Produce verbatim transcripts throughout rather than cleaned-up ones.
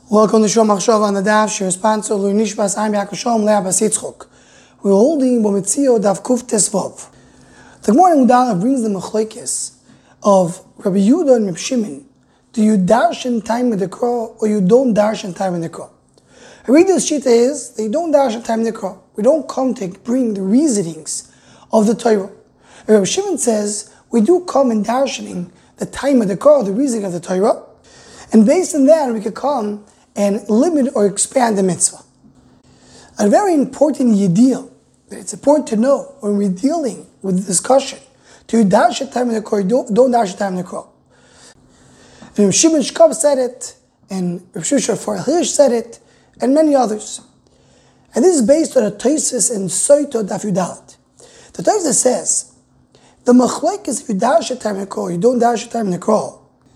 Welcome to Shom Machshava on the Daf. Shir sponsor Lui Nishbas Aim Yaakov Shalom Leah Bas Yitzchok. We're holding Bometzio Daf Kuf Tesvav. The Gemara in Udala brings the machlokes of Rabbi Yehuda and Rabbi Shimon. Do you darshan time in the Kro or you don't darshan time in the Kro? I read this shita is they don't darshan time in the Kro. We don't come to bring the reasonings of the Torah. Rabbi Shimon says we do come in darshaning the time of the Kro, the reasoning of the Torah, and based on that we could come and limit or expand the mitzvah. A very important yediyah that it's important to know when we're dealing with the discussion. Do you dash at time in the Kro, don't, don't dash at time in the Kro. And Rav Shimon Shkov said it, and Rav Shusha Farhish said it, and many others. And this is based on a Tosfos in Soito Daf Yudalet. The Tosfos says, the machlokes is if you dash at time in the Kro, you don't dash at time in the Kro,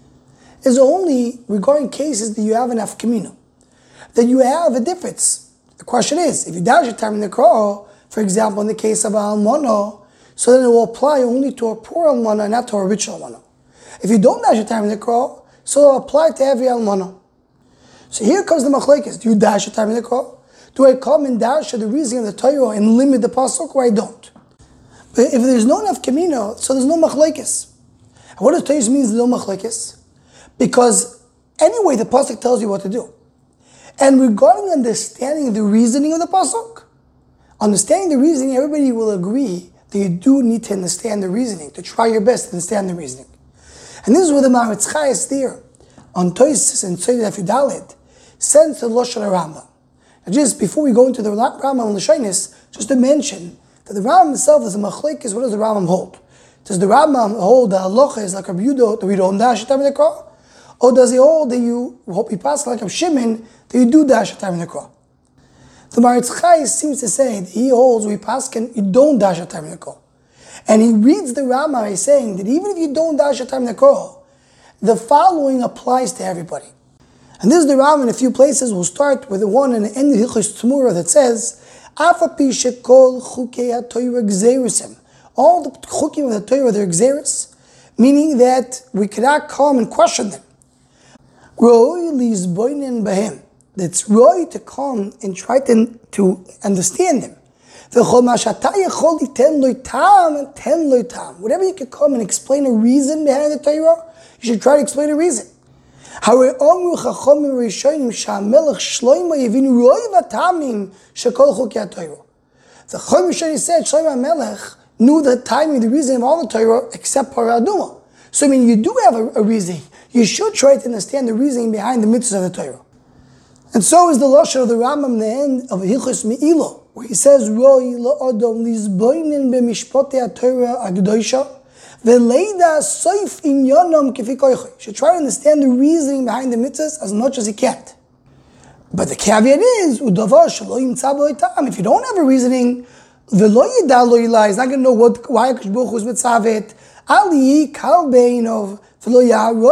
is only regarding cases that you have an afkamina, that you have a difference. The question is, if you dash a time in the Kro, for example, in the case of a almana, so then it will apply only to a poor almana, not to a rich almana. If you don't dash a time in the Kro, so it will apply to every almana. So here comes the machlokes. Do you dash a time in the Kro? Do I come and dash the reasoning of the Torah and limit the pasuk, or I don't? But if there's no nafkamina, so there's no machlokes. And what does Torah mean? There's no machlokes? Because anyway, the pasuk tells you what to do. And regarding understanding the reasoning of the pasuk, understanding the reasoning, everybody will agree that you do need to understand the reasoning, to try your best to understand the reasoning. And this is where the Maharitz Chayes there, on Tosfos and Tzedek Daf Yudalet, sends the Lashon Rambam. And just before we go into the Rambam and the Shainis, just to mention that the Rambam himself is a machlokes. What does the Rambam hold? Does the Rambam hold the halacha is like Rabbi Yehuda that we don't dash time in the Kro? Or does he hold that you hope you pass like Rabbi Shimon that you do dash time in the Kro? The Maharitz Chayes seems to say that he holds we pass you don't dash time in the Kro. And he reads the Rambam by saying that even if you don't dash time in the Kro, the following applies to everybody. And this is the Rambam in a few places. We'll start with the one in the end of Hilchos Tzmura that says, Afapi shekol chukei haTorah gzeirusim. All the chukim of the Torah, they're gzeiros, meaning that we cannot come and question them. That's right to come and try to, to understand them. Whatever you can come and explain a reason behind the Torah, you should try to explain a reason. The Chacham Rishon said Shlomo HaMelech knew the timing, the reason of all the Torah except Parah Adumah. So I mean, you do have a, a reason. You should try to understand the reasoning behind the mitzvahs of the Torah. And so is the lashon of the Rambam in the end of Hilchos Me'ilah, where he says, Roi la'adam lizboinen b'mishpotei haTorah ha'kedosha v'leida soif inyanam kifi koichoi. You should try to understand the reasoning behind the mitzvahs as much as you can. But the caveat is, udavar shelo yimtza b'lo tam. If you don't have a reasoning, v'lo yida lo yila, he's not going to know what, why HaKadosh Baruch Hu is mitzavet. Ali kal beinov. Don't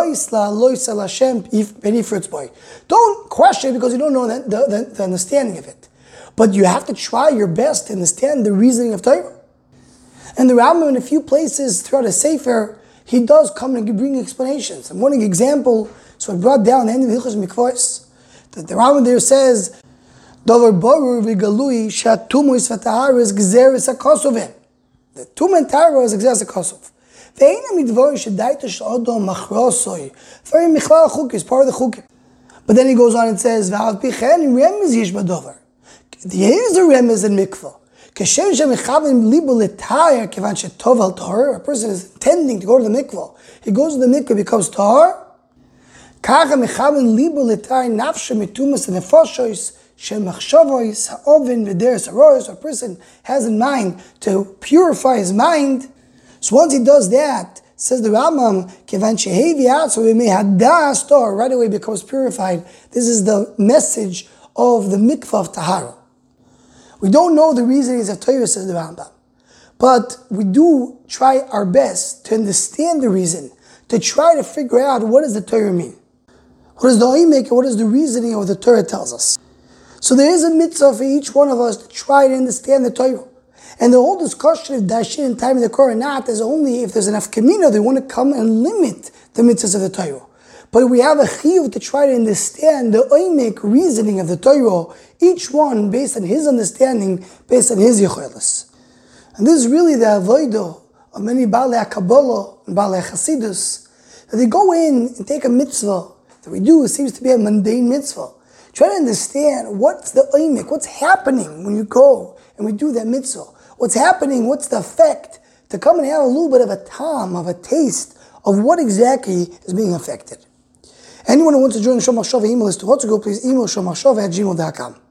question it because you don't know the, the, the understanding of it. But you have to try your best to understand the reasoning of Torah. And the Rambam in a few places throughout the Sefer, he does come and bring explanations. And one example, so I brought down the end of Hilchos Mikvos, that the Rambam there says, Davar barur v'galui shatumus v'taharis gzeres hakosovim. The tum and tahara is gzeres hakosov. Very michla chuk is part of the chuk. But then he goes on and says, Here's the remez in mikvah. A person is intending to go to the mikvah. He goes to the mikvah because tahar. A person has in mind to purify his mind. So once he does that, says the Rambam, so right away becomes purified. This is the message of the mikvah of Tahara. We don't know the reasonings of Torah, says the Rambam, but we do try our best to understand the reason, to try to figure out what does the Torah mean. What does the Oimek, what is the reasoning of what the Torah tells us? So there is a mitzvah for each one of us to try to understand the Torah. And the whole discussion of dashin and time in the Kro or not is only if there's enough kamina, they want to come and limit the mitzvahs of the Torah. But we have a chiyuv to try to understand the oimik reasoning of the Torah, each one based on his understanding, based on his yicholos. And this is really the avodah of many Baalei Kabbalah and Baalei Chasidus, that they go in and take a mitzvah that we do, it seems to be a mundane mitzvah. Try to understand what's the oimik, what's happening when you go and we do that mitzvah. What's happening, what's the effect, to come and have a little bit of a tam, of a taste of what exactly is being affected. Anyone who wants to join the Shomachshava email list to Hotzago, please email shomachshava at gmail dot com.